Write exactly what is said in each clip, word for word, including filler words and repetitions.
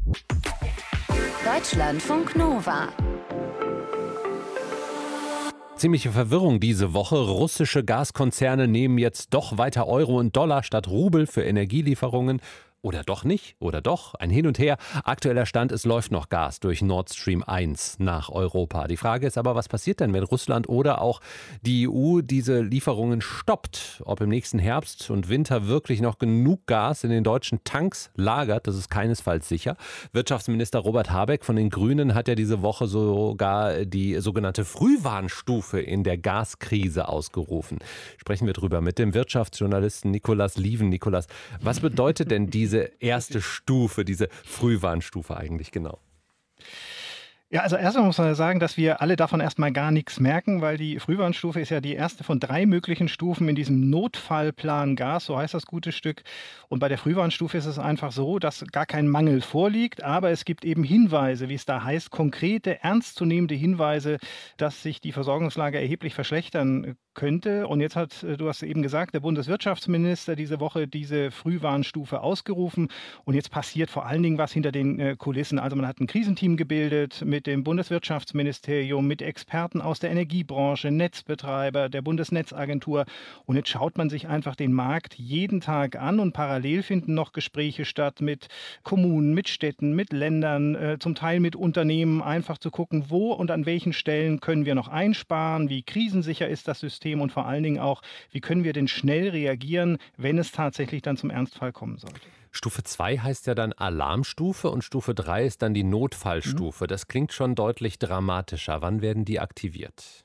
Deutschlandfunk Nova. Ziemliche Verwirrung diese Woche. Russische Gaskonzerne nehmen jetzt doch weiter Euro und Dollar statt Rubel für Energielieferungen. Oder doch nicht? Oder doch? Ein Hin und Her. Aktueller Stand, es läuft noch Gas durch Nord Stream eins nach Europa. Die Frage ist aber, was passiert denn, wenn Russland oder auch die E U diese Lieferungen stoppt? Ob im nächsten Herbst und Winter wirklich noch genug Gas in den deutschen Tanks lagert, das ist keinesfalls sicher. Wirtschaftsminister Robert Habeck von den Grünen hat ja diese Woche sogar die sogenannte Frühwarnstufe in der Gaskrise ausgerufen. Sprechen wir drüber mit dem Wirtschaftsjournalisten Nicolas Lieven. Nicolas, was bedeutet denn diese Diese erste Stufe, diese Frühwarnstufe eigentlich genau? Ja, also erstmal muss man ja sagen, dass wir alle davon erstmal gar nichts merken, weil die Frühwarnstufe ist ja die erste von drei möglichen Stufen in diesem Notfallplan Gas, so heißt das gute Stück. Und bei der Frühwarnstufe ist es einfach so, dass gar kein Mangel vorliegt, aber es gibt eben Hinweise, wie es da heißt, konkrete, ernstzunehmende Hinweise, dass sich die Versorgungslage erheblich verschlechtern könnte. Und jetzt hat, du hast eben gesagt, der Bundeswirtschaftsminister diese Woche diese Frühwarnstufe ausgerufen. Und jetzt passiert vor allen Dingen was hinter den äh, Kulissen. Also man hat ein Krisenteam gebildet mit dem Bundeswirtschaftsministerium, mit Experten aus der Energiebranche, Netzbetreiber, der Bundesnetzagentur. Und jetzt schaut man sich einfach den Markt jeden Tag an und parallel finden noch Gespräche statt mit Kommunen, mit Städten, mit Ländern, äh, zum Teil mit Unternehmen, einfach zu gucken, wo und an welchen Stellen können wir noch einsparen, wie krisensicher ist das System und vor allen Dingen auch, wie können wir denn schnell reagieren, wenn es tatsächlich dann zum Ernstfall kommen sollte. Stufe zwei heißt ja dann Alarmstufe und Stufe drei ist dann die Notfallstufe. Mhm. Das klingt schon deutlich dramatischer. Wann werden die aktiviert?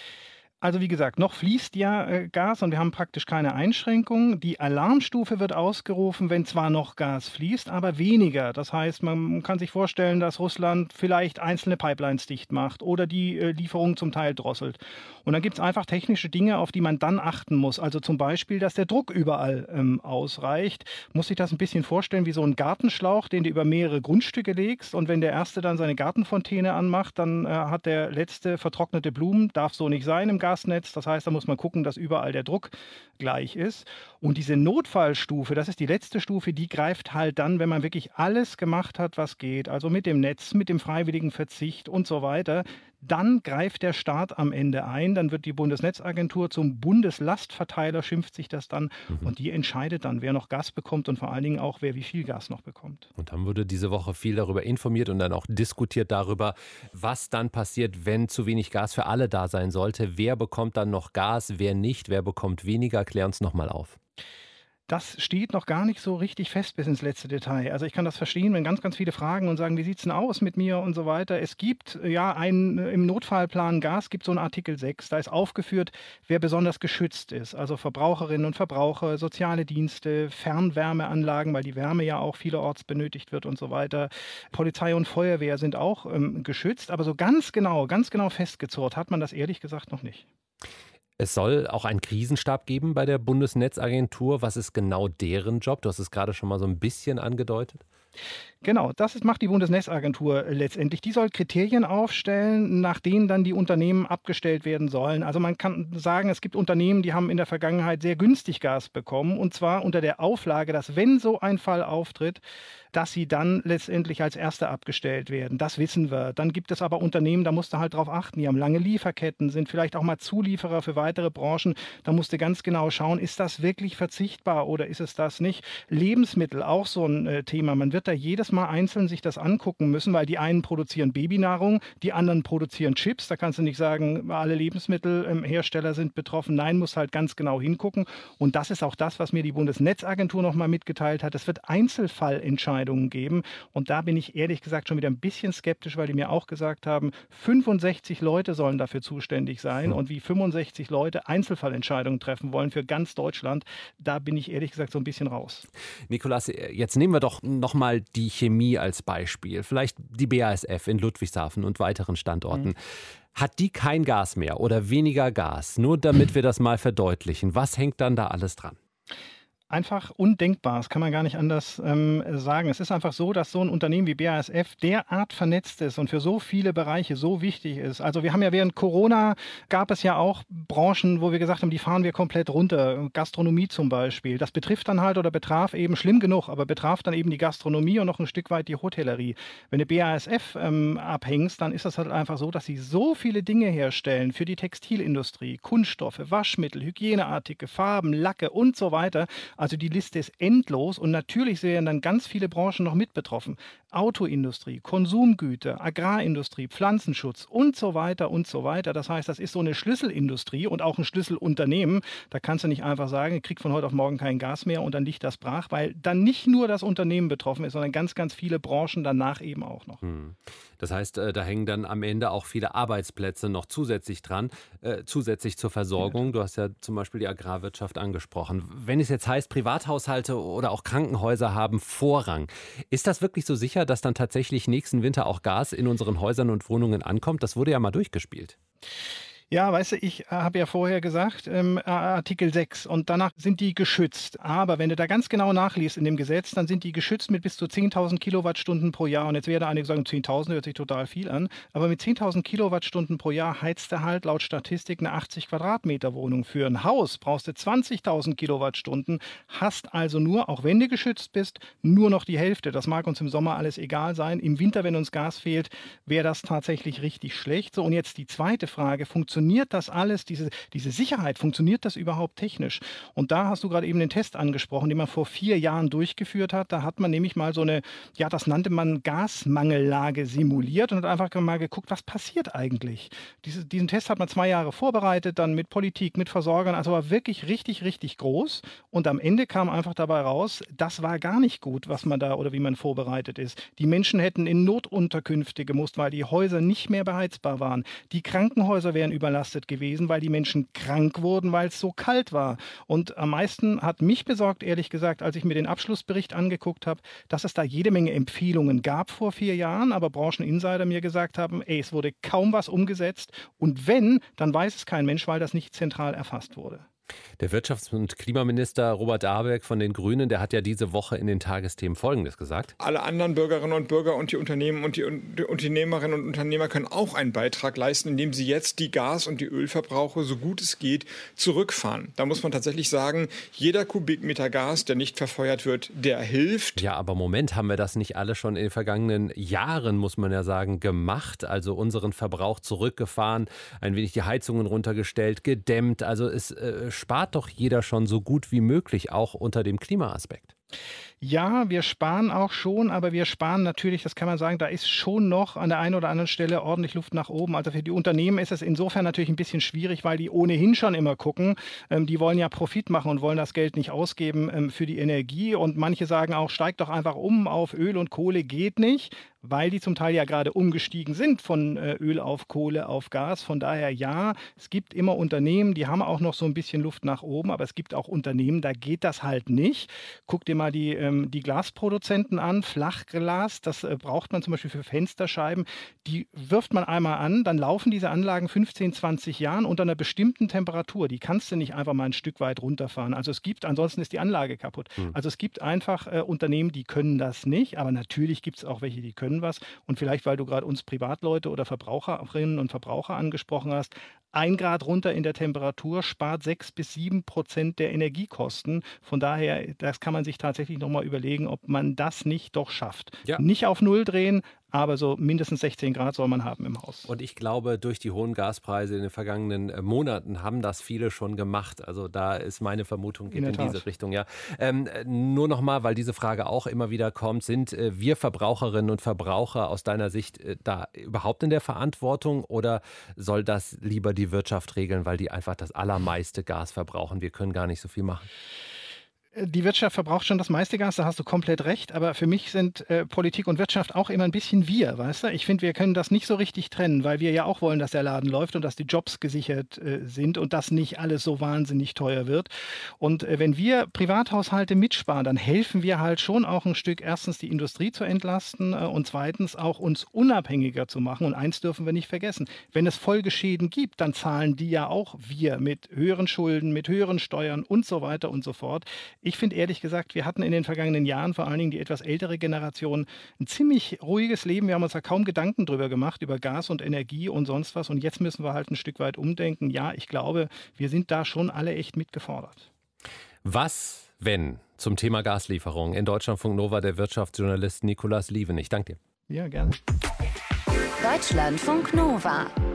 Also wie gesagt, noch fließt ja äh, Gas und wir haben praktisch keine Einschränkungen. Die Alarmstufe wird ausgerufen, wenn zwar noch Gas fließt, aber weniger. Das heißt, man kann sich vorstellen, dass Russland vielleicht einzelne Pipelines dicht macht oder die äh, Lieferung zum Teil drosselt. Und dann gibt es einfach technische Dinge, auf die man dann achten muss. Also zum Beispiel, dass der Druck überall ähm, ausreicht. Muss sich das ein bisschen vorstellen wie so ein Gartenschlauch, den du über mehrere Grundstücke legst. Und wenn der Erste dann seine Gartenfontäne anmacht, dann äh, hat der Letzte vertrocknete Blumen. Darf so nicht sein im Garten. Gasnetz. Das heißt, da muss man gucken, dass überall der Druck gleich ist. Und diese Notfallstufe, das ist die letzte Stufe, die greift halt dann, wenn man wirklich alles gemacht hat, was geht, also mit dem Netz, mit dem freiwilligen Verzicht und so weiter, dann greift der Staat am Ende ein. Dann wird die Bundesnetzagentur zum Bundeslastverteiler, schimpft sich das dann. Mhm. Und die entscheidet dann, wer noch Gas bekommt und vor allen Dingen auch, wer wie viel Gas noch bekommt. Und dann wurde diese Woche viel darüber informiert und dann auch diskutiert darüber, was dann passiert, wenn zu wenig Gas für alle da sein sollte. Wer bekommt dann noch Gas, wer nicht, wer bekommt weniger? Klär uns nochmal auf. Das steht noch gar nicht so richtig fest bis ins letzte Detail. Also ich kann das verstehen, wenn ganz, ganz viele fragen und sagen, wie sieht es denn aus mit mir und so weiter. Es gibt ja einen, im Notfallplan Gas gibt es so einen Artikel sechs. Da ist aufgeführt, wer besonders geschützt ist. Also Verbraucherinnen und Verbraucher, soziale Dienste, Fernwärmeanlagen, weil die Wärme ja auch vielerorts benötigt wird und so weiter. Polizei und Feuerwehr sind auch ähm, geschützt. Aber so ganz genau, ganz genau festgezurrt hat man das ehrlich gesagt noch nicht. Es soll auch einen Krisenstab geben bei der Bundesnetzagentur. Was ist genau deren Job? Du hast es gerade schon mal so ein bisschen angedeutet. Genau, das ist, macht die Bundesnetzagentur letztendlich. Die soll Kriterien aufstellen, nach denen dann die Unternehmen abgestellt werden sollen. Also man kann sagen, es gibt Unternehmen, die haben in der Vergangenheit sehr günstig Gas bekommen. Und zwar unter der Auflage, dass wenn so ein Fall auftritt, dass sie dann letztendlich als Erste abgestellt werden. Das wissen wir. Dann gibt es aber Unternehmen, da musst du halt drauf achten. Die haben lange Lieferketten, sind vielleicht auch mal Zulieferer für weitere Branchen. Da musst du ganz genau schauen, ist das wirklich verzichtbar oder ist es das nicht? Lebensmittel, auch so ein äh, Thema. Man wird da jedes Mal einzeln sich das angucken müssen, weil die einen produzieren Babynahrung, die anderen produzieren Chips. Da kannst du nicht sagen, alle Lebensmittelhersteller sind betroffen. Nein, muss halt ganz genau hingucken. Und das ist auch das, was mir die Bundesnetzagentur noch mal mitgeteilt hat. Es wird Einzelfallentscheidungen geben. Und da bin ich ehrlich gesagt schon wieder ein bisschen skeptisch, weil die mir auch gesagt haben, fünfundsechzig Leute sollen dafür zuständig sein. Mhm. Und wie fünfundsechzig Leute Einzelfallentscheidungen treffen wollen für ganz Deutschland, da bin ich ehrlich gesagt so ein bisschen raus. Nicolas, jetzt nehmen wir doch noch mal die Chemie als Beispiel. Vielleicht die B A S F in Ludwigshafen und weiteren Standorten. Mhm. Hat die kein Gas mehr oder weniger Gas? Nur damit wir das mal verdeutlichen. Was hängt dann da alles dran? einfach undenkbar. Das kann man gar nicht anders ähm, sagen. Es ist einfach so, dass so ein Unternehmen wie B A S F derart vernetzt ist und für so viele Bereiche so wichtig ist. Also wir haben ja während Corona gab es ja auch Branchen, wo wir gesagt haben, die fahren wir komplett runter. Gastronomie zum Beispiel. Das betrifft dann halt oder betraf eben, schlimm genug, aber betraf dann eben die Gastronomie und noch ein Stück weit die Hotellerie. Wenn du B A S F ähm, abhängst, dann ist das halt einfach so, dass sie so viele Dinge herstellen für die Textilindustrie, Kunststoffe, Waschmittel, Hygieneartikel, Farben, Lacke und so weiter. Also die Liste ist endlos und natürlich werden dann ganz viele Branchen noch mit betroffen. Autoindustrie, Konsumgüter, Agrarindustrie, Pflanzenschutz und so weiter und so weiter. Das heißt, das ist so eine Schlüsselindustrie und auch ein Schlüsselunternehmen. Da kannst du nicht einfach sagen, ich krieg von heute auf morgen kein Gas mehr und dann liegt das brach, weil dann nicht nur das Unternehmen betroffen ist, sondern ganz, ganz viele Branchen danach eben auch noch. Hm. Das heißt, da hängen dann am Ende auch viele Arbeitsplätze noch zusätzlich dran, äh, zusätzlich zur Versorgung. Du hast ja zum Beispiel die Agrarwirtschaft angesprochen. Wenn es jetzt heißt, Privathaushalte oder auch Krankenhäuser haben Vorrang, ist das wirklich so sicher, dass dann tatsächlich nächsten Winter auch Gas in unseren Häusern und Wohnungen ankommt? Das wurde ja mal durchgespielt. Ja, weißt du, ich habe ja vorher gesagt, ähm, Artikel sechs und danach sind die geschützt. Aber wenn du da ganz genau nachliest in dem Gesetz, dann sind die geschützt mit bis zu zehntausend Kilowattstunden pro Jahr. Und jetzt werden einige sagen, zehntausend hört sich total viel an. Aber mit zehntausend Kilowattstunden pro Jahr heizt du halt laut Statistik eine achtzig Quadratmeter Wohnung. Für ein Haus brauchst du zwanzigtausend Kilowattstunden, hast also nur, auch wenn du geschützt bist, nur noch die Hälfte. Das mag uns im Sommer alles egal sein. Im Winter, wenn uns Gas fehlt, wäre das tatsächlich richtig schlecht. So, und jetzt die zweite Frage, funktioniert Funktioniert das alles, diese, diese Sicherheit, funktioniert das überhaupt technisch? Und da hast du gerade eben den Test angesprochen, den man vor vier Jahren durchgeführt hat. Da hat man nämlich mal so eine, ja, das nannte man Gasmangellage simuliert und hat einfach mal geguckt, was passiert eigentlich? Diese, diesen Test hat man zwei Jahre vorbereitet, dann mit Politik, mit Versorgern, also war wirklich richtig, richtig groß. Und am Ende kam einfach dabei raus, das war gar nicht gut, was man da oder wie man vorbereitet ist. Die Menschen hätten in Notunterkünfte gemusst, weil die Häuser nicht mehr beheizbar waren. Die Krankenhäuser wären überlastet gewesen, weil die Menschen krank wurden, weil es so kalt war. Und am meisten hat mich besorgt, ehrlich gesagt, als ich mir den Abschlussbericht angeguckt habe, dass es da jede Menge Empfehlungen gab vor vier Jahren, aber Brancheninsider mir gesagt haben, ey, es wurde kaum was umgesetzt und wenn, dann weiß es kein Mensch, weil das nicht zentral erfasst wurde. Der Wirtschafts- und Klimaminister Robert Habeck von den Grünen, der hat ja diese Woche in den Tagesthemen Folgendes gesagt. Alle anderen Bürgerinnen und Bürger und die Unternehmen und die Unternehmerinnen und Unternehmer können auch einen Beitrag leisten, indem sie jetzt die Gas- und die Ölverbrauche, so gut es geht, zurückfahren. Da muss man tatsächlich sagen, jeder Kubikmeter Gas, der nicht verfeuert wird, der hilft. Ja, aber Moment, haben wir das nicht alle schon in den vergangenen Jahren, muss man ja sagen, gemacht? Also unseren Verbrauch zurückgefahren, ein wenig die Heizungen runtergestellt, gedämmt. Also es äh, spart doch jeder schon so gut wie möglich, auch unter dem Klimaaspekt. Ja, wir sparen auch schon, aber wir sparen natürlich, das kann man sagen, da ist schon noch an der einen oder anderen Stelle ordentlich Luft nach oben. Also für die Unternehmen ist es insofern natürlich ein bisschen schwierig, weil die ohnehin schon immer gucken. Ähm, die wollen ja Profit machen und wollen das Geld nicht ausgeben ähm, für die Energie. Und manche sagen auch, steigt doch einfach um auf Öl und Kohle, geht nicht, weil die zum Teil ja gerade umgestiegen sind von äh, Öl auf Kohle auf Gas. Von daher ja, es gibt immer Unternehmen, die haben auch noch so ein bisschen Luft nach oben, aber es gibt auch Unternehmen, da geht das halt nicht. Guck dir mal die ähm, die Glasproduzenten an, Flachglas, das äh, braucht man zum Beispiel für Fensterscheiben, die wirft man einmal an, dann laufen diese Anlagen fünfzehn, zwanzig Jahren unter einer bestimmten Temperatur, die kannst du nicht einfach mal ein Stück weit runterfahren. Also es gibt, ansonsten ist die Anlage kaputt. Mhm. Also es gibt einfach äh, Unternehmen, die können das nicht, aber natürlich gibt es auch welche, die können was und vielleicht, weil du gerade uns Privatleute oder Verbraucherinnen und Verbraucher angesprochen hast, ein Grad runter in der Temperatur spart sechs bis sieben Prozent der Energiekosten. Von daher, das kann man sich tatsächlich nochmal überlegen, ob man das nicht doch schafft. Ja. Nicht auf Null drehen, aber so mindestens sechzehn Grad soll man haben im Haus. Und ich glaube, durch die hohen Gaspreise in den vergangenen Monaten haben das viele schon gemacht. Also da ist meine Vermutung, geht in, in diese Richtung. Ja. Ähm, nur nochmal, weil diese Frage auch immer wieder kommt, sind äh, wir Verbraucherinnen und Verbraucher aus deiner Sicht äh, da überhaupt in der Verantwortung oder soll das lieber die Wirtschaft regeln, weil die einfach das allermeiste Gas verbrauchen? Wir können gar nicht so viel machen. Die Wirtschaft verbraucht schon das meiste Gas, da hast du komplett recht. Aber für mich sind äh, Politik und Wirtschaft auch immer ein bisschen wir, weißt du? Ich finde, wir können das nicht so richtig trennen, weil wir ja auch wollen, dass der Laden läuft und dass die Jobs gesichert äh, sind und dass nicht alles so wahnsinnig teuer wird. Und äh, wenn wir Privathaushalte mitsparen, dann helfen wir halt schon auch ein Stück, erstens die Industrie zu entlasten äh, und zweitens auch uns unabhängiger zu machen. Und eins dürfen wir nicht vergessen, wenn es Folgeschäden gibt, dann zahlen die ja auch wir mit höheren Schulden, mit höheren Steuern und so weiter und so fort. Ich finde ehrlich gesagt, wir hatten in den vergangenen Jahren, vor allen Dingen die etwas ältere Generation, ein ziemlich ruhiges Leben. Wir haben uns da kaum Gedanken drüber gemacht, über Gas und Energie und sonst was. Und jetzt müssen wir halt ein Stück weit umdenken. Ja, ich glaube, wir sind da schon alle echt mitgefordert. Was, wenn, zum Thema Gaslieferung in Deutschlandfunk Nova der Wirtschaftsjournalist Nikolaus Lieven. Ich danke dir. Ja, gerne. Deutschlandfunk Nova.